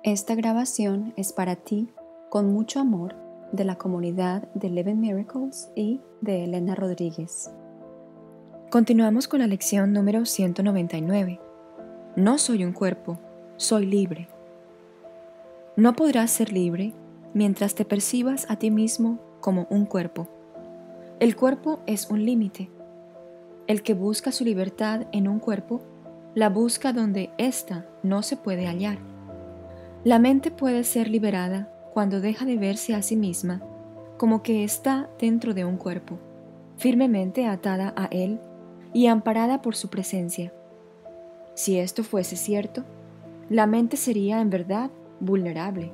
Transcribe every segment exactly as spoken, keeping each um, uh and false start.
Esta grabación es para ti, con mucho amor, de la comunidad de Eleven Miracles y de Elena Rodríguez. Continuamos con la lección número ciento noventa y nueve. No soy un cuerpo, soy libre. No podrás ser libre mientras te percibas a ti mismo como un cuerpo. El cuerpo es un límite. El que busca su libertad en un cuerpo, la busca donde ésta no se puede hallar. La mente puede ser liberada cuando deja de verse a sí misma como que está dentro de un cuerpo, firmemente atada a él y amparada por su presencia. Si esto fuese cierto, la mente sería en verdad vulnerable.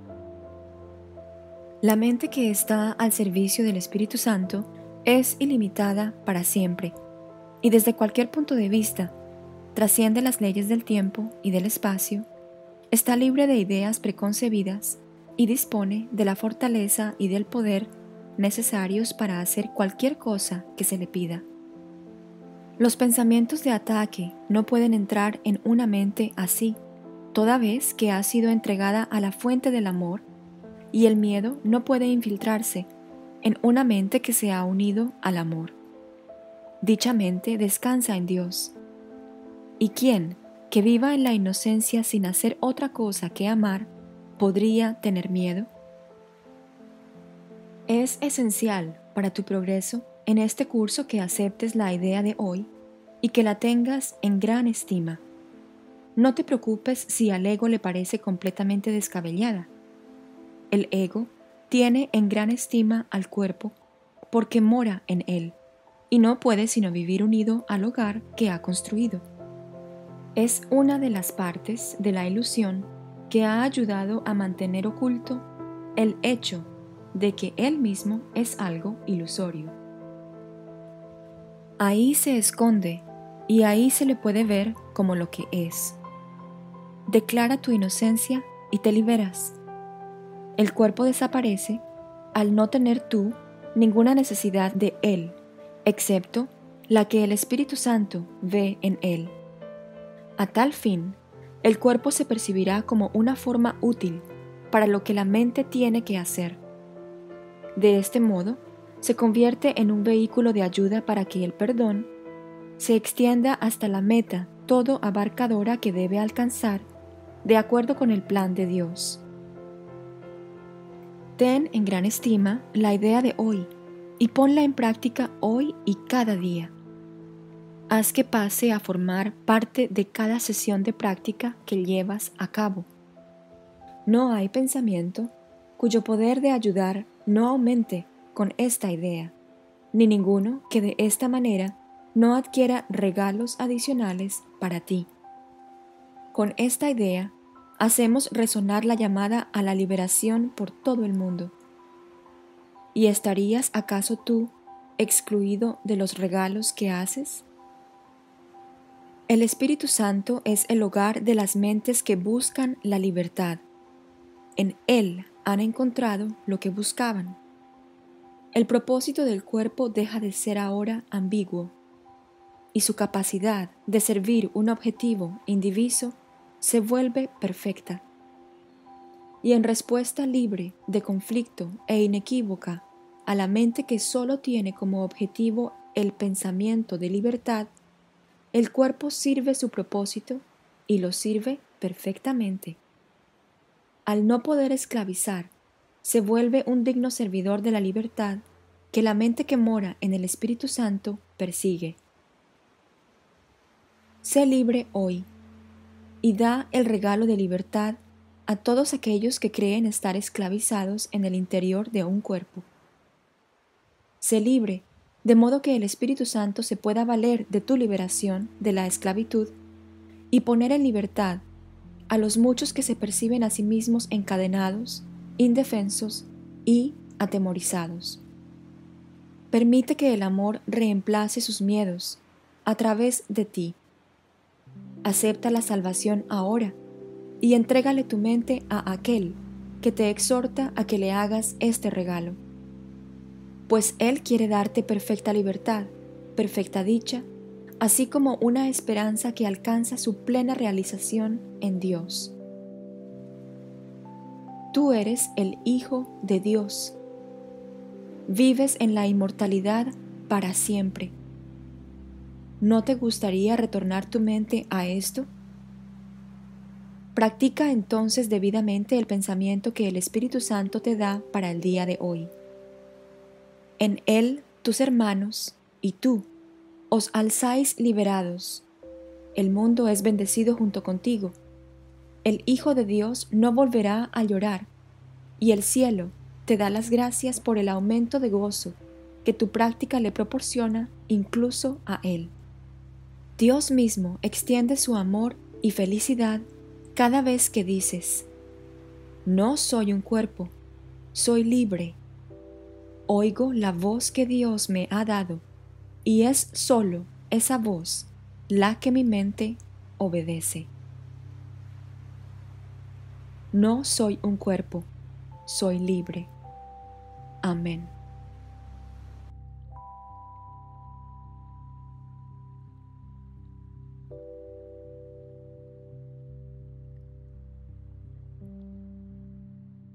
La mente que está al servicio del Espíritu Santo es ilimitada para siempre y desde cualquier punto de vista trasciende las leyes del tiempo y del espacio, está libre de ideas preconcebidas y dispone de la fortaleza y del poder necesarios para hacer cualquier cosa que se le pida. Los pensamientos de ataque no pueden entrar en una mente así, toda vez que ha sido entregada a la fuente del amor, y el miedo no puede infiltrarse en una mente que se ha unido al amor. Dicha mente descansa en Dios. ¿Y quién, que viva en la inocencia sin hacer otra cosa que amar, podría tener miedo? Es esencial para tu progreso en este curso que aceptes la idea de hoy y que la tengas en gran estima. No te preocupes si al ego le parece completamente descabellada. El ego tiene en gran estima al cuerpo porque mora en él y no puede sino vivir unido al hogar que ha construido. Es una de las partes de la ilusión que ha ayudado a mantener oculto el hecho de que él mismo es algo ilusorio. Ahí se esconde y ahí se le puede ver como lo que es. Declara tu inocencia y te liberas. El cuerpo desaparece al no tener tú ninguna necesidad de él, excepto la que el Espíritu Santo ve en él. A tal fin, el cuerpo se percibirá como una forma útil para lo que la mente tiene que hacer. De este modo, se convierte en un vehículo de ayuda para que el perdón se extienda hasta la meta todo abarcadora que debe alcanzar de acuerdo con el plan de Dios. Ten en gran estima la idea de hoy y ponla en práctica hoy y cada día. Haz que pase a formar parte de cada sesión de práctica que llevas a cabo. No hay pensamiento cuyo poder de ayudar no aumente con esta idea, ni ninguno que de esta manera no adquiera regalos adicionales para ti. Con esta idea, hacemos resonar la llamada a la liberación por todo el mundo. ¿Y estarías acaso tú excluido de los regalos que haces? El Espíritu Santo es el hogar de las mentes que buscan la libertad. En Él han encontrado lo que buscaban. El propósito del cuerpo deja de ser ahora ambiguo, y su capacidad de servir un objetivo indiviso se vuelve perfecta. Y en respuesta libre de conflicto e inequívoca a la mente que solo tiene como objetivo el pensamiento de libertad, el cuerpo sirve su propósito y lo sirve perfectamente. Al no poder esclavizar, se vuelve un digno servidor de la libertad que la mente que mora en el Espíritu Santo persigue. Sé libre hoy y da el regalo de libertad a todos aquellos que creen estar esclavizados en el interior de un cuerpo. Sé libre, de modo que el Espíritu Santo se pueda valer de tu liberación de la esclavitud y poner en libertad a los muchos que se perciben a sí mismos encadenados, indefensos y atemorizados. Permite que el amor reemplace sus miedos a través de ti. Acepta la salvación ahora y entrégale tu mente a aquel que te exhorta a que le hagas este regalo. Pues Él quiere darte perfecta libertad, perfecta dicha, así como una esperanza que alcanza su plena realización en Dios. tú eres el Hijo de Dios. Vives en la inmortalidad para siempre. ¿No te gustaría retornar tu mente a esto? Practica entonces debidamente el pensamiento que el Espíritu Santo te da para el día de hoy. En él, tus hermanos y tú os alzáis liberados. El mundo es bendecido junto contigo. El Hijo de Dios no volverá a llorar, y el cielo te da las gracias por el aumento de gozo que tu práctica le proporciona incluso a él. Dios mismo extiende su amor y felicidad cada vez que dices: no soy un cuerpo, soy libre. Oigo la voz que Dios me ha dado, y es solo esa voz la que mi mente obedece. No soy un cuerpo, soy libre. Amén.